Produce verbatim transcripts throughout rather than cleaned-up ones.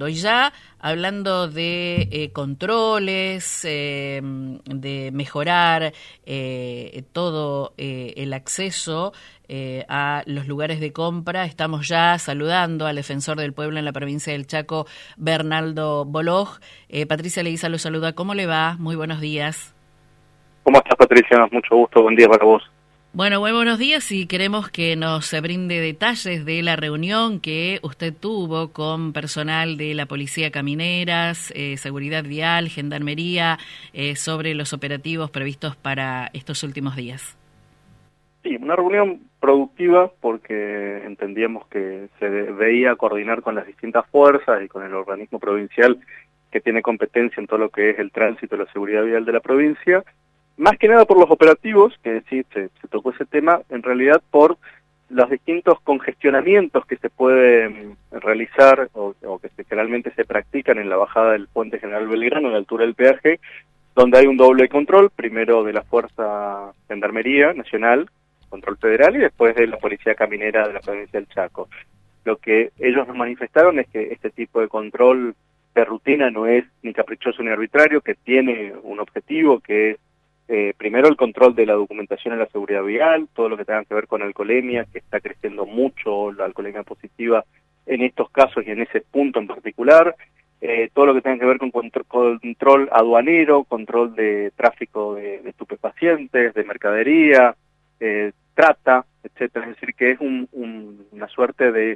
mundo. Y ya hablando de eh, controles, eh, de mejorar eh, todo eh, el acceso eh, a los lugares de compra, estamos ya saludando al defensor del pueblo en la provincia del Chaco, Bernaldo Boloj. Eh, Patricia Leguiza lo saluda. ¿Cómo le va? Muy buenos días. ¿Cómo estás, Patricia? Mucho gusto, buen día para vos. Bueno, muy buenos días y queremos que nos brinde detalles de la reunión que usted tuvo con personal de la Policía Camineras, eh, Seguridad Vial, Gendarmería, eh, sobre los operativos previstos para estos últimos días. Sí, una reunión productiva porque entendíamos que se veía coordinar con las distintas fuerzas y con el organismo provincial que tiene competencia en todo lo que es el tránsito y la seguridad vial de la provincia. Más que nada por los operativos, que sí, se, se tocó ese tema, en realidad por los distintos congestionamientos que se pueden realizar o, o que se, generalmente se practican en la bajada del Puente General Belgrano, a la altura del peaje, donde hay un doble control, primero de la Fuerza Gendarmería Nacional, control federal, y después de la Policía Caminera de la provincia del Chaco. Lo que ellos nos manifestaron es que este tipo de control de rutina no es ni caprichoso ni arbitrario, que tiene un objetivo que es Eh, primero el control de la documentación en la seguridad vial, todo lo que tenga que ver con alcoholemia, que está creciendo mucho la alcoholemia positiva en estos casos y en ese punto en particular, eh, todo lo que tenga que ver con contro control aduanero, control de tráfico de, de estupefacientes, de mercadería, eh, trata, etcétera. Es decir, que es un, un, una suerte de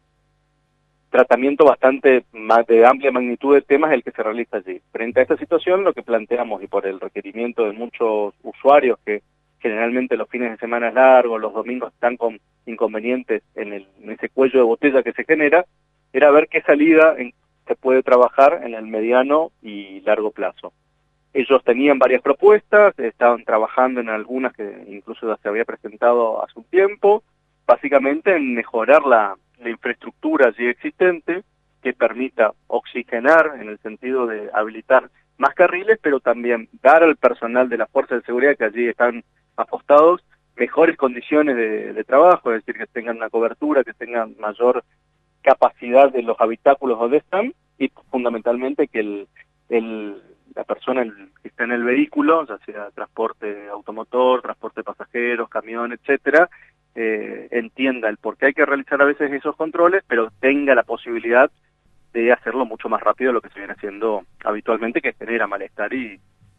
tratamiento bastante más de amplia magnitud de temas el que se realiza allí. Frente a esta situación, lo que planteamos, y por el requerimiento de muchos usuarios que generalmente los fines de semana largos, los domingos están con inconvenientes en, el, en ese cuello de botella que se genera, era ver qué salida en, se puede trabajar en el mediano y largo plazo. Ellos tenían varias propuestas, estaban trabajando en algunas que incluso ya se había presentado hace un tiempo, básicamente en mejorar la la infraestructura allí existente que permita oxigenar en el sentido de habilitar más carriles, pero también dar al personal de las fuerzas de seguridad que allí están apostados mejores condiciones de, de trabajo, es decir, que tengan una cobertura, que tengan mayor capacidad de los habitáculos donde están y fundamentalmente que el, el, la persona el, que está en el vehículo, ya sea transporte automotor, transporte de pasajeros, camión, etcétera, Eh, entienda el por qué hay que realizar a veces esos controles, pero tenga la posibilidad de hacerlo mucho más rápido de lo que se viene haciendo habitualmente, que genera malestar y,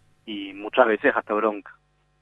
y muchas veces hasta bronca.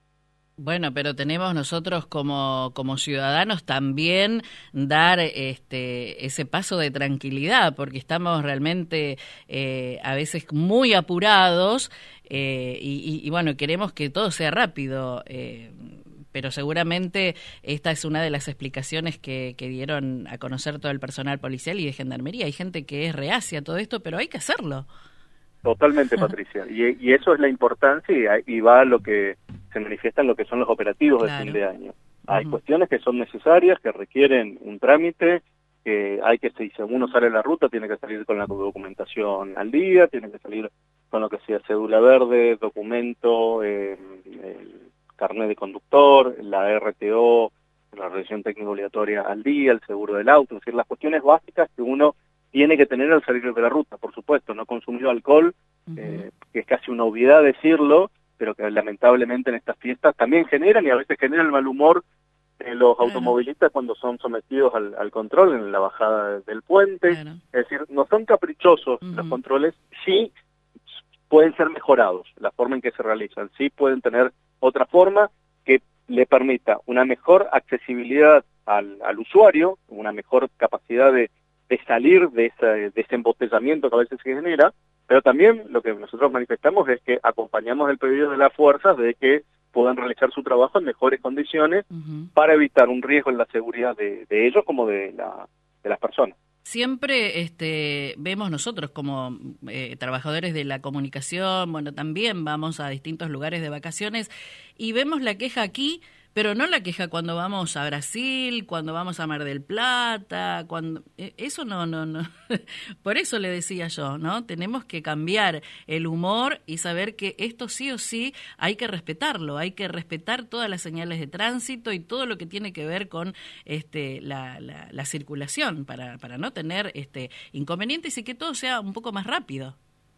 Bueno, pero tenemos nosotros como, como ciudadanos también dar este ese paso de tranquilidad, porque estamos realmente eh, a veces muy apurados eh, y, y, y bueno, queremos que todo sea rápido. Eh, pero seguramente esta es una de las explicaciones que, que dieron a conocer todo el personal policial y de gendarmería. Hay gente que es reacia a todo esto, pero hay que hacerlo. Totalmente, Patricia. Y, y eso es la importancia y, y va a lo que se manifiesta en lo que son los operativos claro. de fin de año. Hay uh-huh. cuestiones que son necesarias, que requieren un trámite, que hay que, si uno sale a la ruta, tiene que salir con la documentación al día, tiene que salir con lo que sea cédula verde, documento, eh, el carnet de conductor, la R T O, la revisión técnica obligatoria al día, el seguro del auto, es decir, las cuestiones básicas que uno tiene que tener al salir de la ruta, por supuesto, no consumir alcohol, uh-huh. eh, que es casi una obviedad decirlo, pero que lamentablemente en estas fiestas también generan y a veces generan el mal humor de los claro. automovilistas cuando son sometidos al, al control en la bajada del puente, claro. es decir, no son caprichosos uh-huh. los controles, sí pueden ser mejorados, la forma en que se realizan, sí pueden tener otra forma que le permita una mejor accesibilidad al, al usuario, una mejor capacidad de, de salir de, esa, de ese embotellamiento que a veces se genera, pero también lo que nosotros manifestamos es que acompañamos el pedido de las fuerzas de que puedan realizar su trabajo en mejores condiciones uh-huh. para evitar un riesgo en la seguridad de, de ellos como de, la, de las personas. Siempre este, vemos nosotros como eh, trabajadores de la comunicación, bueno, también vamos a distintos lugares de vacaciones y vemos la queja aquí, pero no la queja cuando vamos a Brasil, cuando vamos a Mar del Plata, cuando eso no, no, no. Por eso le decía yo, ¿no? Tenemos que cambiar el humor y saber que esto sí o sí hay que respetarlo, hay que respetar todas las señales de tránsito y todo lo que tiene que ver con este la, la, la circulación para, para no tener este inconvenientes y que todo sea un poco más rápido.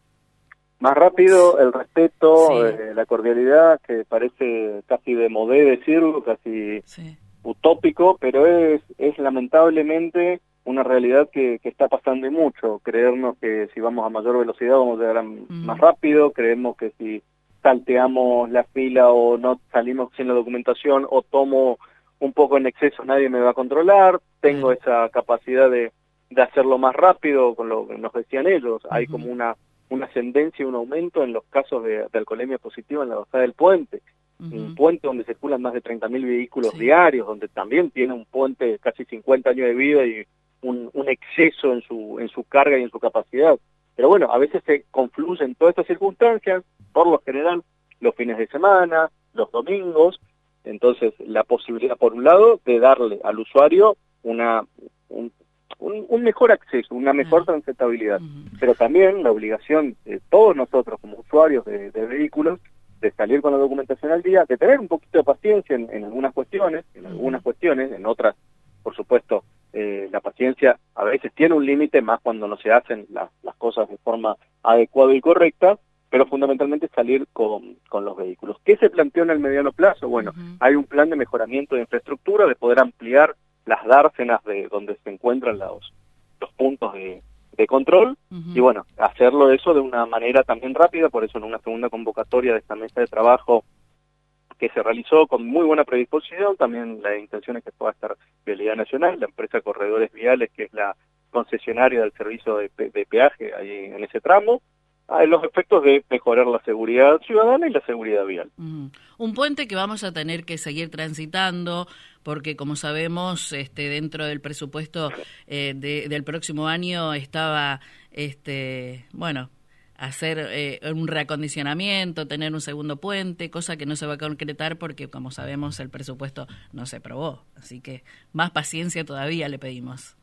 Más rápido, el respeto, Sí. eh, la cordialidad, que parece casi de modé decirlo, casi sí. utópico, pero es, es lamentablemente una realidad que, que está pasando y mucho. Creernos que si vamos a mayor velocidad vamos a llegar a, mm. más rápido, creemos que si salteamos la fila o no salimos sin la documentación o tomo un poco en exceso nadie me va a controlar, tengo uh-huh. esa capacidad de, de hacerlo más rápido, con lo que nos decían ellos, uh-huh. hay como una una ascendencia y un aumento en los casos de, de alcoholemia positiva en la bajada del puente, uh-huh. un puente donde circulan más de treinta mil vehículos sí. diarios, donde también tiene un puente casi cincuenta años de vida y un, un exceso en su en su carga y en su capacidad. Pero bueno, a veces se confluyen todas estas circunstancias, por lo general, los fines de semana, los domingos, entonces la posibilidad, por un lado, de darle al usuario una un, Un, un mejor acceso, una mejor transitabilidad, uh-huh. pero también la obligación de todos nosotros como usuarios de, de vehículos de salir con la documentación al día, de tener un poquito de paciencia en, en algunas cuestiones, en algunas cuestiones, en otras, por supuesto, eh, la paciencia a veces tiene un límite, más cuando no se hacen la, las cosas de forma adecuada y correcta, pero fundamentalmente salir con, con los vehículos. ¿Qué se planteó en el mediano plazo? Bueno, uh-huh. hay un plan de mejoramiento de infraestructura, de poder ampliar las dársenas de donde se encuentran los, los puntos de, de control, uh-huh. y bueno, hacerlo eso de una manera también rápida, por eso en una segunda convocatoria de esta mesa de trabajo que se realizó con muy buena predisposición, también la intención es que pueda estar Vialidad Nacional, la empresa Corredores Viales, que es la concesionaria del servicio de, de peaje ahí en ese tramo, a los efectos de mejorar la seguridad ciudadana y la seguridad vial. Uh-huh. Un puente que vamos a tener que seguir transitando, porque como sabemos, este, dentro del presupuesto eh, de, del próximo año estaba, este, bueno, hacer eh, un reacondicionamiento, tener un segundo puente, cosa que no se va a concretar porque, como sabemos, el presupuesto no se aprobó. Así que más paciencia todavía le pedimos.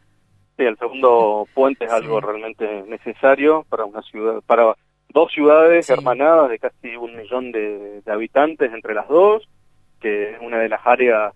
Sí, el segundo puente es sí. algo realmente necesario para una ciudad, para dos ciudades sí. hermanadas de casi un millón de, de habitantes entre las dos, que es una de las áreas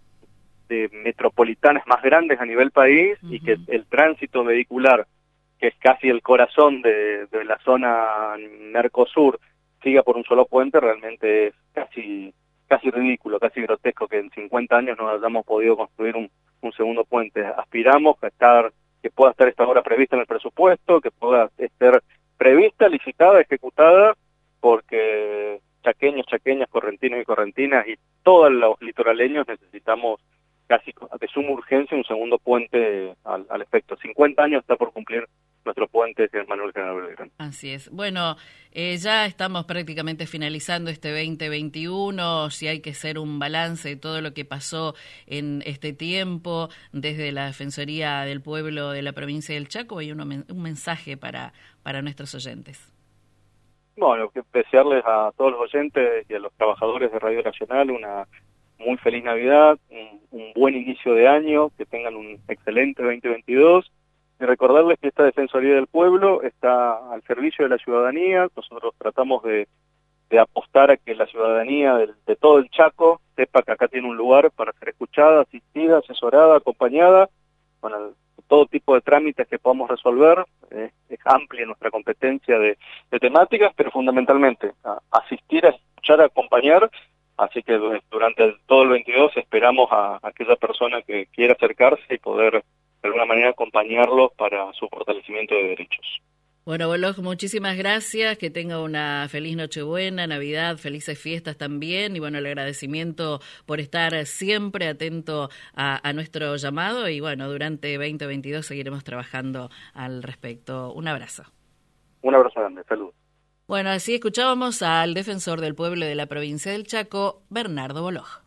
de metropolitanas más grandes a nivel país, uh-huh. y que el tránsito vehicular, que es casi el corazón de, de la zona Mercosur, siga por un solo puente, realmente es casi casi ridículo, casi grotesco que en cincuenta años no hayamos podido construir un, un segundo puente. Aspiramos a estar, que pueda estar esta obra prevista en el presupuesto, que pueda estar prevista, licitada, ejecutada, porque chaqueños, chaqueñas, correntinos y correntinas y todos los litoraleños necesitamos casi de suma urgencia un segundo puente al, al efecto. cincuenta años está por cumplir nuestro puente de Manuel General Belgrano. Así es. Bueno, eh, ya estamos prácticamente finalizando este veinte veintiuno, si hay que hacer un balance de todo lo que pasó en este tiempo, desde la Defensoría del Pueblo de la provincia del Chaco, hay uno, un mensaje para, para nuestros oyentes. Bueno, desearles a todos los oyentes y a los trabajadores de Radio Nacional una muy feliz Navidad, un, un buen inicio de año, que tengan un excelente veinte veintidós, y recordarles que esta Defensoría del Pueblo está al servicio de la ciudadanía. Nosotros tratamos de, de apostar a que la ciudadanía de, de todo el Chaco sepa que acá tiene un lugar para ser escuchada, asistida, asesorada, acompañada, con el, todo tipo de trámites que podamos resolver. Eh, es amplia nuestra competencia de, de temáticas, pero fundamentalmente a, asistir, a escuchar, a acompañar. Así que durante el, todo el veintidós esperamos a, a aquella persona que quiera acercarse y poder de alguna manera acompañarlos para su fortalecimiento de derechos. Bueno, Boloch, muchísimas gracias, que tenga una feliz Nochebuena, Navidad, felices fiestas también, y bueno, el agradecimiento por estar siempre atento a, a nuestro llamado, y bueno, durante veinte veintidós seguiremos trabajando al respecto. Un abrazo. Un abrazo grande, salud. Bueno, así escuchábamos al defensor del pueblo de la provincia del Chaco, Bernardo Boloch.